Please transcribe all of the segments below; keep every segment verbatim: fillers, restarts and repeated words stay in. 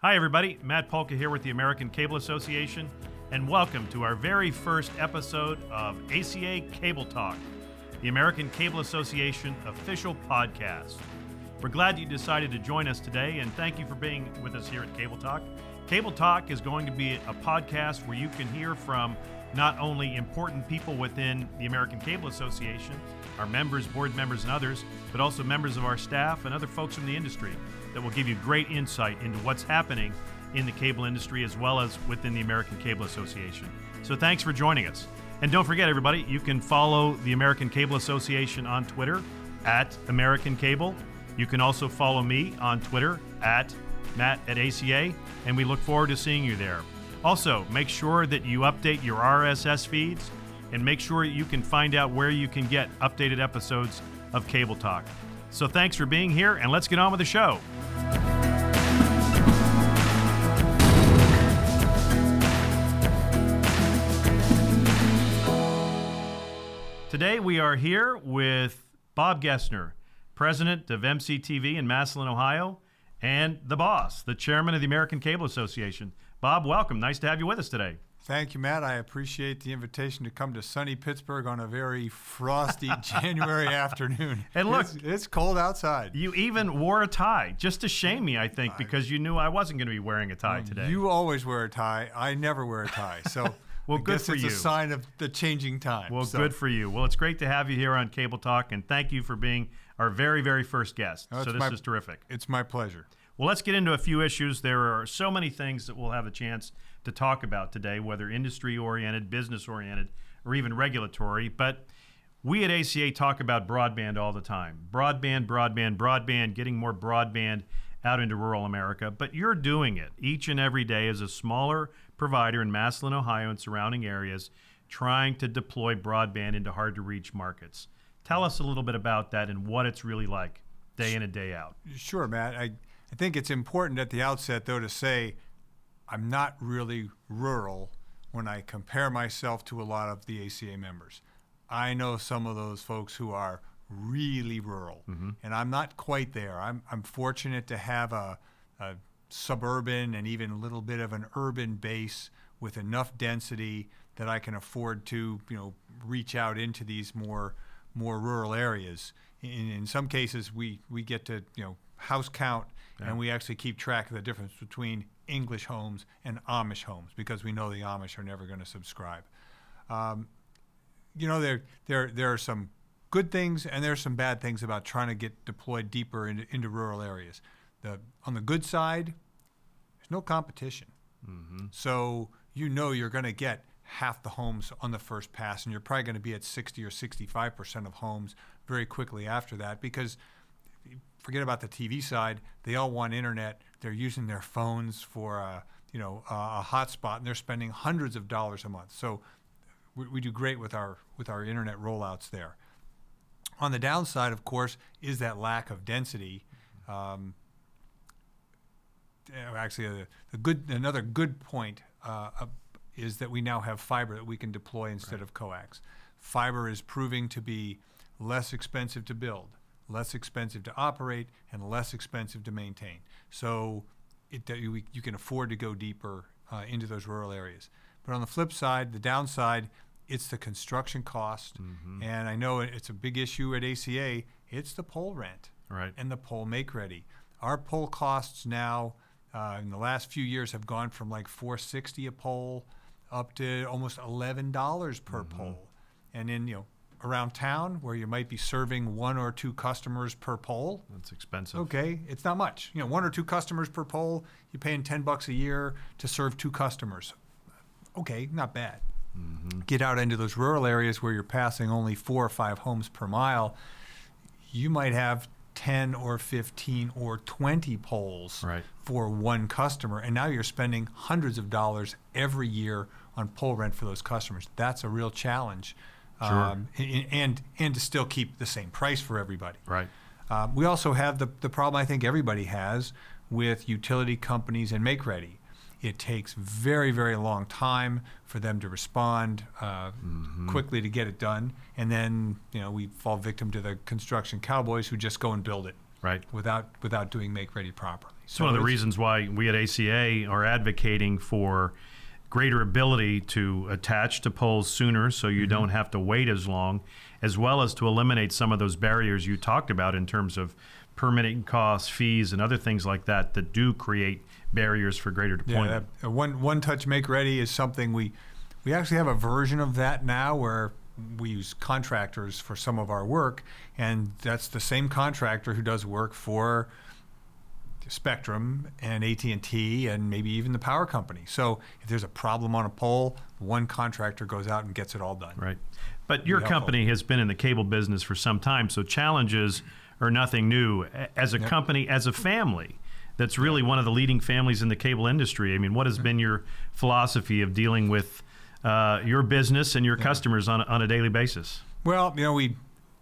Hi everybody, Matt Polka here with the American Cable Association, and welcome to our very first episode of A C A Cable Talk, the American Cable Association official podcast. We're glad you decided to join us today, and thank you for being with us here at Cable Talk. Cable Talk is going to be a podcast where you can hear from not only important people within the American Cable Association, our members, board members, and others, but also members of our staff and other folks from the industry that will give you great insight into what's happening in the cable industry as well as within the American Cable Association. So thanks for joining us. And don't forget, everybody, you can follow the American Cable Association on Twitter at American Cable. You can also follow me on Twitter at Matt at A C A, and we look forward to seeing you there. Also, make sure that you update your R S S feeds and make sure you can find out where you can get updated episodes of Cable Talk. So thanks for being here, and let's get on with the show. Today we are here with Bob Gessner, president of M C T V in Massillon, Ohio, and the boss, the chairman of the American Cable Association. Bob, welcome. Nice to have you with us today. Thank you, Matt. I appreciate the invitation to come to sunny Pittsburgh on a very frosty January afternoon. And look, it's, it's cold outside. You even wore a tie, just to shame me, I think, because you knew I wasn't going to be wearing a tie today. You always wear a tie. I never wear a tie. So well, I good guess for it's you. a sign of the changing time. Well, so. good for you. Well, it's great to have you here on Cable Talk, and thank you for being our very, very first guest. Oh, so this my, is terrific. It's my pleasure. Well, let's get into a few issues. There are so many things that we'll have a chance to talk about today, whether industry-oriented, business-oriented, or even regulatory. But we at A C A talk about broadband all the time. Broadband, broadband, broadband, getting more broadband out into rural America. But you're doing it each and every day as a smaller provider in Massillon, Ohio, and surrounding areas, trying to deploy broadband into hard-to-reach markets. Tell us a little bit about that and what it's really like day in and day out. Sure, Matt. I, I think it's important at the outset, though, to say I'm not really rural when I compare myself to a lot of the A C A members. I know some of those folks who are really rural, mm-hmm. and I'm not quite there. I'm, I'm fortunate to have a, a suburban and even a little bit of an urban base with enough density that I can afford to, you know, reach out into these more more rural areas. In, in some cases, we, we get to, you know, house count, yeah. and we actually keep track of the difference between English homes and Amish homes because we know the Amish are never going to subscribe. Um, you know, there there there are some good things and there are some bad things about trying to get deployed deeper into, into rural areas. The on the good side, there's no competition. Mm-hmm. So you know you're going to get half the homes on the first pass, and you're probably going to be at sixty or sixty-five percent of homes very quickly after that because forget about the T V side. They all want internet. They're using their phones for a, you know, a, a hotspot, and they're spending hundreds of dollars a month. So we, we do great with our with our internet rollouts there. On the downside, of course, is that lack of density. Um, actually, a, a good another good point uh, uh, is that we now have fiber that we can deploy instead right. of coax. Fiber is proving to be less expensive to build, less expensive to operate, and less expensive to maintain. So it, you, you can afford to go deeper uh, into those rural areas. But on the flip side, the downside, it's the construction cost. Mm-hmm. And I know it's a big issue at A C A. It's the pole rent right. and the pole make ready. Our pole costs now uh, in the last few years have gone from like four hundred sixty dollars a pole up to almost eleven dollars per mm-hmm. pole. And in, you know, around town where you might be serving one or two customers per pole. That's expensive. Okay, it's not much. You know, one or two customers per pole, you're paying ten bucks a year to serve two customers. Okay, not bad. Mm-hmm. Get out into those rural areas where you're passing only four or five homes per mile, you might have ten or fifteen or twenty poles right. for one customer, and now you're spending hundreds of dollars every year on pole rent for those customers. That's a real challenge. Sure. Um, and, and and to still keep the same price for everybody. Right. Uh, we also have the, the problem I think everybody has with utility companies and make-ready. It takes very, very long time for them to respond uh, mm-hmm. quickly to get it done. And then, you know, we fall victim to the construction cowboys who just go and build it. Right. Without without doing make ready properly. It's one of the it's- reasons why we at A C A are advocating for greater ability to attach to polls sooner so you don't have to wait as long, as well as to eliminate some of those barriers you talked about in terms of permitting costs, fees, and other things like that that do create barriers for greater deployment. Yeah, that, uh, one one touch make ready is something we we actually have a version of that now where we use contractors for some of our work, and that's the same contractor who does work for Spectrum and A T and T and maybe even the power company. So if there's a problem on a pole, one contractor goes out and gets it all done. Right. But your Be helpful. company has been in the cable business for some time, so challenges are nothing new. A- As a Yep. company, as a family, that's really one of the leading families in the cable industry. I mean, what has been your philosophy of dealing with uh, your business and your customers on a, on a daily basis? Well, you know, we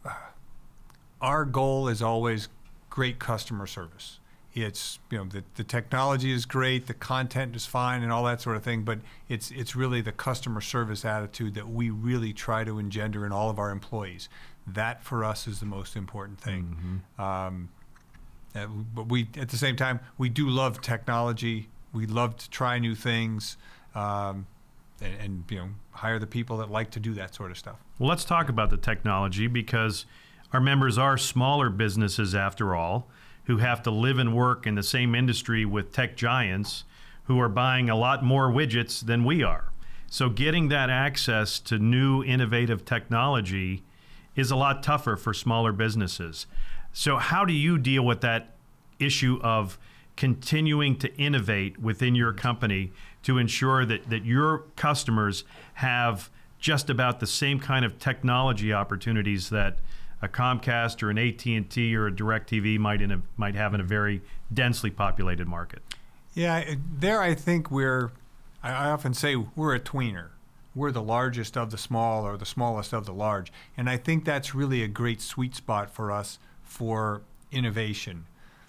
our goal is always great customer service. It's, you know, the, the technology is great, the content is fine and all that sort of thing, but it's it's really the customer service attitude that we really try to engender in all of our employees. That for us is the most important thing. Um, uh, but we, at the same time, we do love technology. We love to try new things, um, and, and you know, hire the people that like to do that sort of stuff. Well, let's talk about the technology, because our members are smaller businesses after all, who have to live and work in the same industry with tech giants who are buying a lot more widgets than we are. So getting that access to new innovative technology is a lot tougher for smaller businesses. So how do you deal with that issue of continuing to innovate within your company to ensure that, that your customers have just about the same kind of technology opportunities that a Comcast or an A T and T or a DirecTV might in a, might have in a very densely populated market? Yeah, it- there I think we're, I I often say we're a tweener. We're the largest of the small or the smallest of the large. And I think that's really a great sweet spot for us for innovation.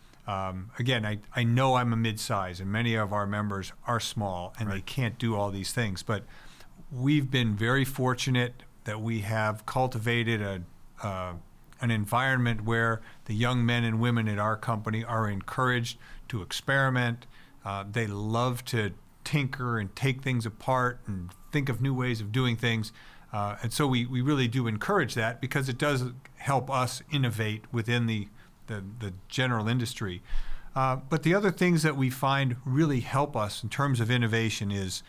Um, again, I, I know I'm a mid-size, and many of our members are small, and they Right. can't do all these things. But we've been very fortunate that we have cultivated a uh, an environment where the young men and women at our company are encouraged to experiment. Uh, they love to tinker and take things apart and think of new ways of doing things. Uh, and so we, we really do encourage that, because it does help us innovate within the, the, the general industry. Uh, but the other things that we find really help us in terms of innovation is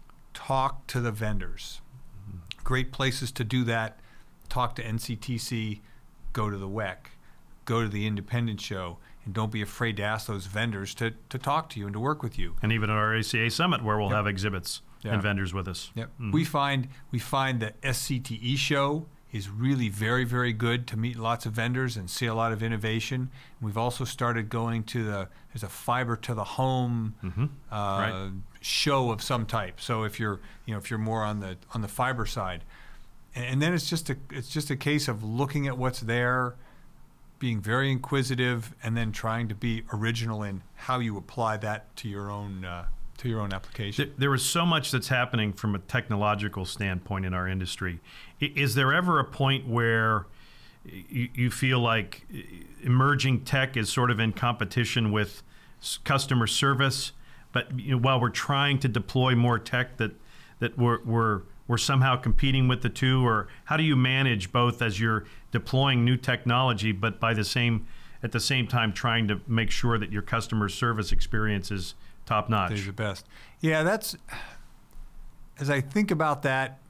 talk to the vendors. Great places to do that. Talk to N C T C, go to the W E C, go to the Independent Show, and don't be afraid to ask those vendors to, to talk to you and to work with you. And even at our A C A Summit, where we'll Yep. have exhibits Yeah. and vendors with us. Yep. Mhm. We find we find the S C T E show is really very, very good to meet lots of vendors and see a lot of innovation. We've also started going to the there's a fiber to the home Mhm. uh, Right. show of some type. So if you're you know if you're more on the on the fiber side, and, and then it's just a it's just a case of looking at what's there, being very inquisitive, and then trying to be original in how you apply that to your own uh, to your own application. There, there is so much that's happening from a technological standpoint in our industry. I- Is there ever a point where you, you feel like emerging tech is sort of in competition with s- customer service, but you know, while we're trying to deploy more tech, that that we're, we're we're somehow competing with the two? Or how do you manage both as you're deploying new technology, but by the same at the same time trying to make sure that your customer service experience is top notch? They're the best. Yeah, that's, as I think about that,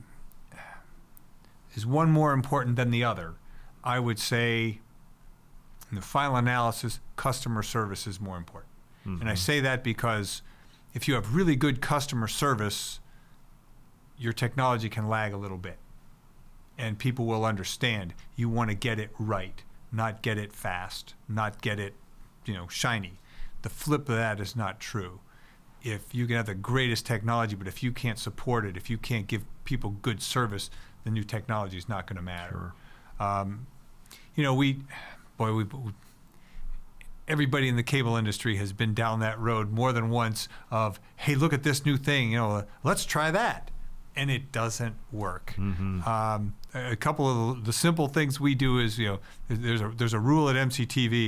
is one more important than the other? I would say, in the final analysis, customer service is more important. And I say that because if you have really good customer service, your technology can lag a little bit. And people will understand you want to get it right, not get it fast, not get it, you know, shiny. The flip of that is not true. If you can have the greatest technology, but if you can't support it, if you can't give people good service, the new technology is not going to matter. Sure. Um, you know, we, boy, we, we, everybody in the cable industry has been down that road more than once of, hey, look at this new thing, you know, let's try that. And it doesn't work. Mm-hmm. Um, a couple of the simple things we do is, you know, there's a there's a rule at M C T V.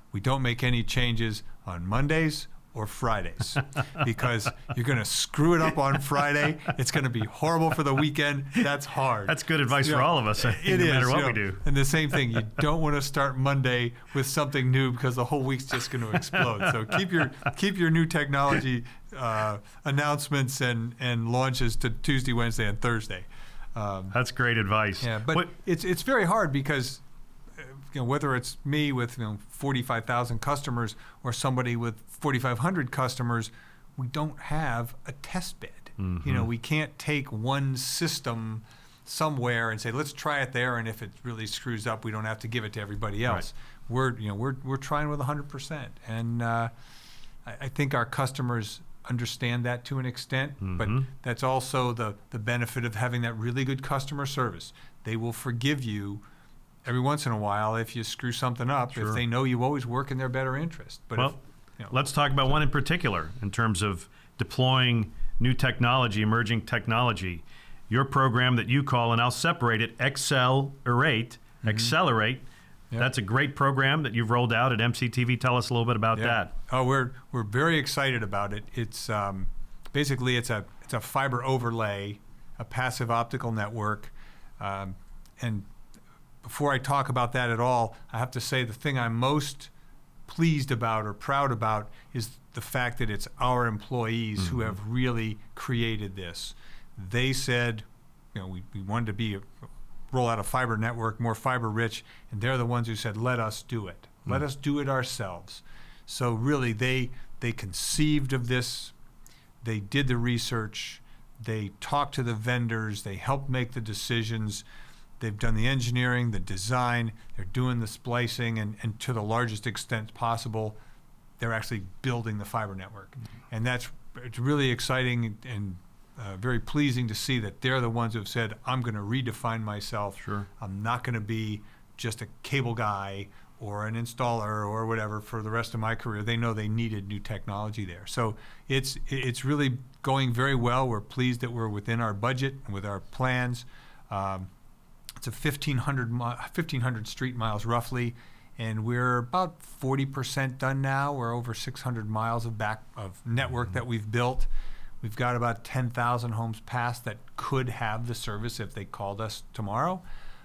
we don't make any changes on Mondays or Fridays because you're going to screw it up on Friday. It's going to be horrible for the weekend. That's hard. That's good advice You for know, all of us, I think, It no is, matter what you know, we do. And the same thing, you don't want to start Monday with something new because the whole week's just going to explode. So keep your keep your new technology uh, announcements and, and launches to Tuesday, Wednesday, and Thursday. Um, That's great advice. yeah, but What- it's it's very hard because uh, you know, whether it's me with you know forty-five thousand customers or somebody with forty-five hundred customers, we don't have a test bed. You know, we can't take one system somewhere and say, let's try it there, and if it really screws up, we don't have to give it to everybody else. Right. We're you know we're we're trying with one hundred percent, and uh, I, I think our customers understand that to an extent, but Mhm. that's also the the benefit of having that really good customer service. They will forgive you every once in a while if you screw something up, Sure. if they know you always work in their better interest. But well, if, you know, let's talk about one in particular in terms of deploying new technology, emerging technology. Your program that you call, and I'll separate it, Accelerate, Accelerate. Yep. That's a great program that you've rolled out at M C T V. Tell us a little bit about yeah. that. Oh, we're we're very excited about it. It's um, basically it's a it's a fiber overlay, a passive optical network, um, and before I talk about that at all, I have to say the thing I'm most pleased about or proud about is the fact that it's our employees Mm-hmm. who have really created this. They said, you know, we, we wanted to be a, roll out a fiber network, more fiber rich, and they're the ones who said, let us do it. Let Mm. us do it ourselves. So really, they they conceived of this, they did the research, they talked to the vendors, they helped make the decisions. They've done the engineering, the design, they're doing the splicing, and, and to the largest extent possible, they're actually building the fiber network. Mm-hmm. And that's it's really exciting and uh, very pleasing to see that they're the ones who have said, I'm going to redefine myself. Sure. I'm not going to be just a cable guy or an installer or whatever for the rest of my career. They know they needed new technology there. So it's it's really going very well. We're pleased that we're within our budget and with our plans. Um, It's a fifteen hundred, mi- fifteen hundred street miles roughly, and we're about forty percent done now. We're over six hundred miles of back of network that we've built. We've got about ten thousand homes passed that could have the service if they called us tomorrow,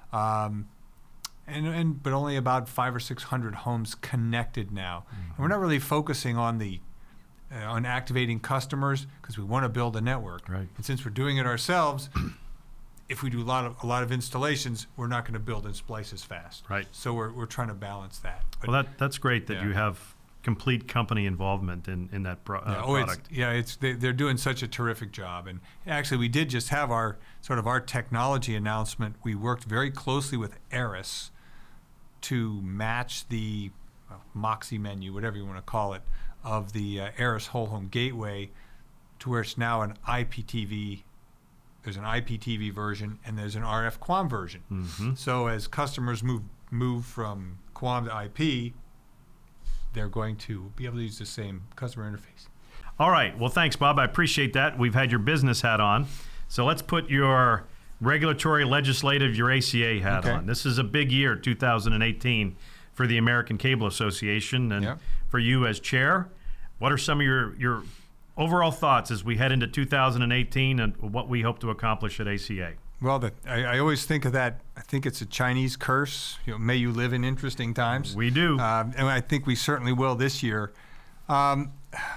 um, and, and but only about five or six hundred homes connected now. And we're not really focusing on the uh, on activating customers because we want to build a network. Right. And since we're doing it ourselves. If we do a lot of a lot of installations, we're not going to build and splice as fast. Right. So we're we're trying to balance that. But Well, that that's great that Yeah. you have complete company involvement in, in that pro, uh, yeah, oh, it's, product. yeah, it's they, they're doing such a terrific job. And actually, we did just have our sort of our technology announcement. We worked very closely with Aris to match the uh, Moxie menu, whatever you want to call it, of the uh, Aris Whole Home Gateway, to where it's now an I P T V. There's an I P T V version and there's an R F QAM version. Mhm. So as customers move move from QAM to I P, they're going to be able to use the same customer interface. All right. Well, thanks, Bob. I appreciate that. We've had your business hat on. So let's put your regulatory, legislative, your A C A hat Okay. on. This is a big year, two thousand eighteen, for the American Cable Association. And Yep. for you as chair, what are some of your, your overall thoughts as we head into two thousand eighteen and what we hope to accomplish at A C A? Well, the, I, I always think of that. I think it's a Chinese curse. You know, may you live in interesting times. We do. Um, and I think we certainly will this year. Um,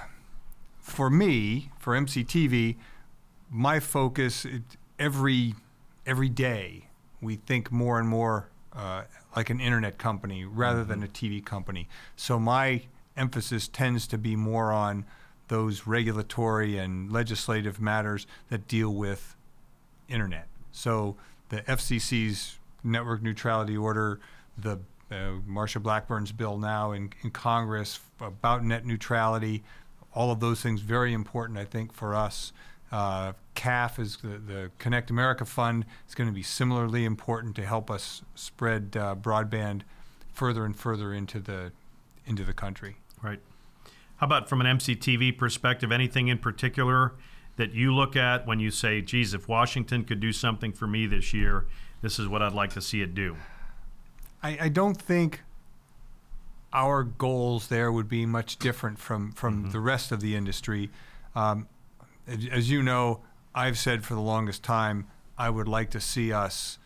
for me, for M C T V, my focus it, every every day we think more and more uh, like an internet company rather than a T V company. So my emphasis tends to be more on those regulatory and legislative matters that deal with internet. So the F C C's network neutrality order, the uh, Marsha Blackburn's bill now in, in Congress about net neutrality, all of those things very important, I think, for us. Uh, C A F is the, the Connect America Fund is going to be similarly important to help us spread uh, broadband further and further into the into the country. Right. How about from an M C T V perspective, anything in particular that you look at when you say, geez, if Washington could do something for me this year, this is what I'd like to see it do? I, I don't think our goals there would be much different from, from mm-hmm. the rest of the industry. Um, as, as you know, I've said for the longest time, I would like to see us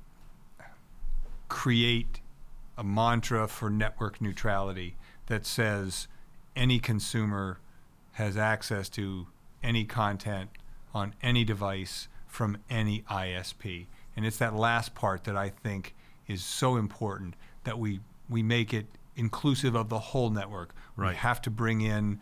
create a mantra for network neutrality that says any consumer has access to any content on any device from any I S P. And it's that last part that I think is so important, that we, we make it inclusive of the whole network. Right. We have to bring in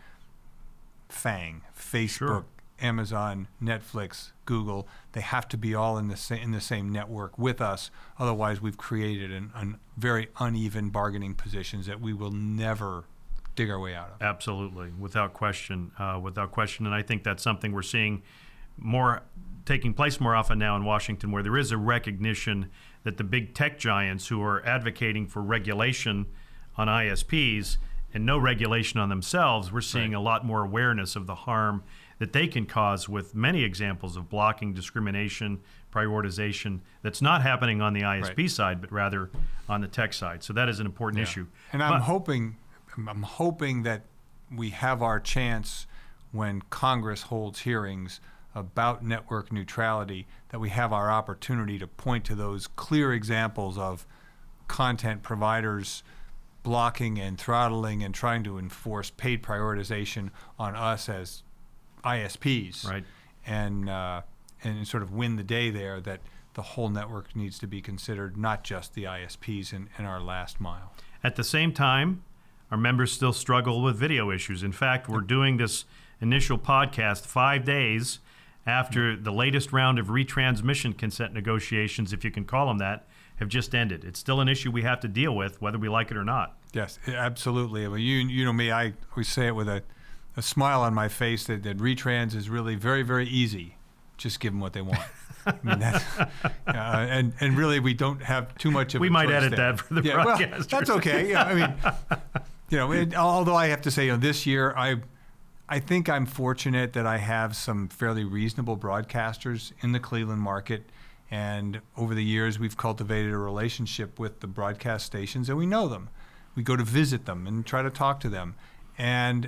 FANG, Facebook, Sure. Amazon, Netflix, Google. They have to be all in the same in the same network with us. Otherwise, we've created an, an very uneven bargaining positions that we will never dig our way out of. Absolutely, without question, uh, without question. And I think that's something we're seeing more taking place more often now in Washington, where there is a recognition that the big tech giants who are advocating for regulation on I S Ps and no regulation on themselves, we're seeing Right. a lot more awareness of the harm that they can cause, with many examples of blocking, discrimination, prioritization that's not happening on the I S P Right. side, but rather on the tech side. So that is an important Yeah. issue. And I'm But- hoping, I'm hoping that we have our chance when Congress holds hearings about network neutrality, that we have our opportunity to point to those clear examples of content providers blocking and throttling and trying to enforce paid prioritization on us as I S Ps, Right. and uh, and sort of win the day there, that the whole network needs to be considered, not just the I S Ps in, in our last mile. At the same time, our members still struggle with video issues. In fact, we're doing this initial podcast five days after the latest round of retransmission consent negotiations, if you can call them that, have just ended. It's still an issue we have to deal with, whether we like it or not. Yes, absolutely. Well, you you know me, I always say it with a, a smile on my face that, that retrans is really very, very easy. Just give them what they want. I mean, that's, uh, and and really, we don't have too much of. We a might choice edit there. that for the yeah, well, broadcasters. that's okay. Yeah, I mean, you know, it, although I have to say, you know, this year I, I think I'm fortunate that I have some fairly reasonable broadcasters in the Cleveland market, and over the years we've cultivated a relationship with the broadcast stations, and we know them. We go to visit them and try to talk to them, and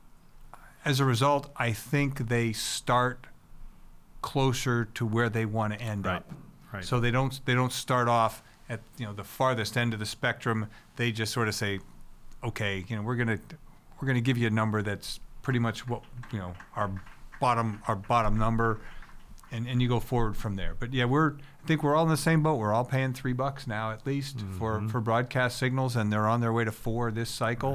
as a result, I think they start closer to where they want to end Right, up. right. So they don't they don't start off at you know the farthest end of the spectrum. They just sort of say, okay, you know, we're gonna we're gonna give you a number that's pretty much what you know our bottom our bottom number, and, and you go forward from there. But yeah, we're I think we're all in the same boat. We're all paying three bucks now at least Mm-hmm. for, for broadcast signals, and they're on their way to four this cycle. Right.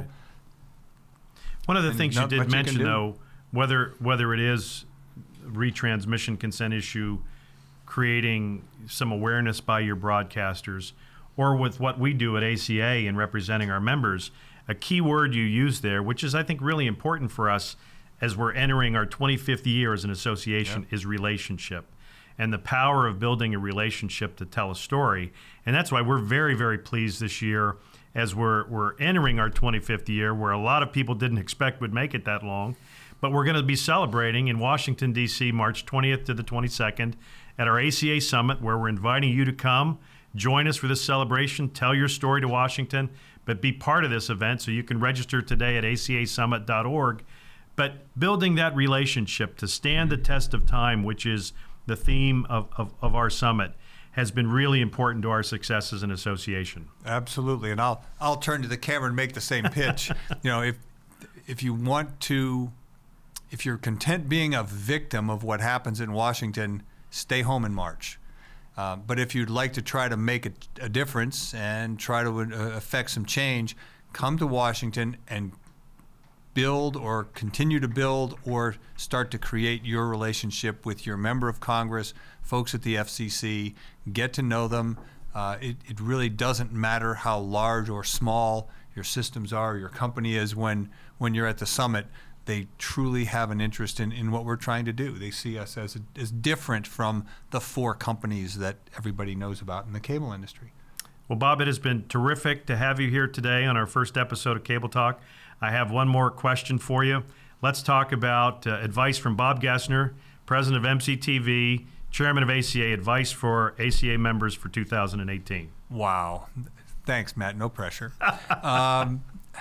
One of the And things you not did much you can mention, do. though, whether whether it is retransmission consent issue, creating some awareness by your broadcasters, or with what we do at A C A in representing our members, a key word you use there, which is I think really important for us as we're entering our twenty-fifth year as an association, Yep. is relationship. And the power of building a relationship to tell a story. And that's why we're very, very pleased this year as we're we're entering our twenty-fifth year, where a lot of people didn't expect would make it that long. But we're going to be celebrating in Washington, D C, March twentieth to the twenty-second at our A C A Summit, where we're inviting you to come, join us for this celebration, tell your story to Washington, but be part of this event. So you can register today at A C A summit dot org. But building that relationship to stand the test of time, which is the theme of, of, of our summit, has been really important to our success as an association. Absolutely, and I'll I'll turn to the camera and make the same pitch. You know, if if you want to, if you're content being a victim of what happens in Washington, stay home in March. Uh, but if you'd like to try to make a, a difference and try to uh, affect some change, come to Washington and build or continue to build or start to create your relationship with your member of Congress, folks at the F C C. Get to know them. Uh, it, it really doesn't matter how large or small your systems are, your company is. When when you're at the summit, they truly have an interest in, in what we're trying to do. They see us as, a, as different from the four companies that everybody knows about in the cable industry. Well, Bob, it has been terrific to have you here today on our first episode of Cable Talk. I have one more question for you. Let's talk about uh, advice from Bob Gessner, president of M C T V, chairman of A C A, advice for A C A members for two thousand eighteen. Wow. Thanks, Matt. No pressure. um,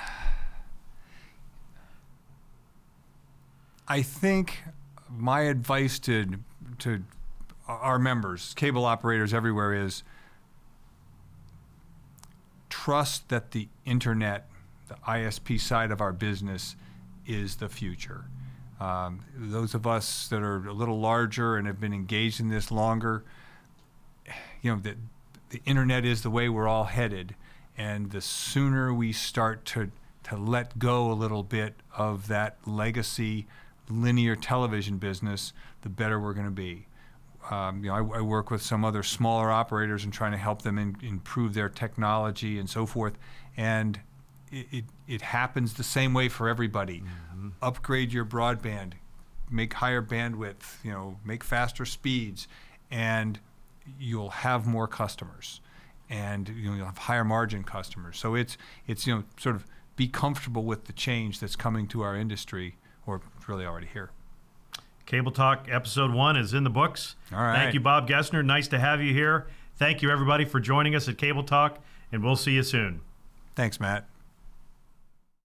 I think my advice to to our members, cable operators everywhere, is trust that the internet, the I S P side of our business, is the future. Um, those of us that are a little larger and have been engaged in this longer, you know, that the internet is the way we're all headed, and the sooner we start to to let go a little bit of that legacy linear television business, the better we're going to be. Um, you know, I, I work with some other smaller operators and trying to help them in, improve their technology and so forth, and it, it, it happens the same way for everybody. Mm-hmm. Upgrade your broadband, make higher bandwidth, you know, make faster speeds, and you'll have more customers, and you know, you'll have higher margin customers. So it's it's you know sort of be comfortable with the change that's coming to our industry, or it's really already here. Cable Talk episode one is in the books. All right. Thank you, Bob Gessner. Nice to have you here. Thank you, everybody, for joining us at Cable Talk, and we'll see you soon. Thanks, Matt.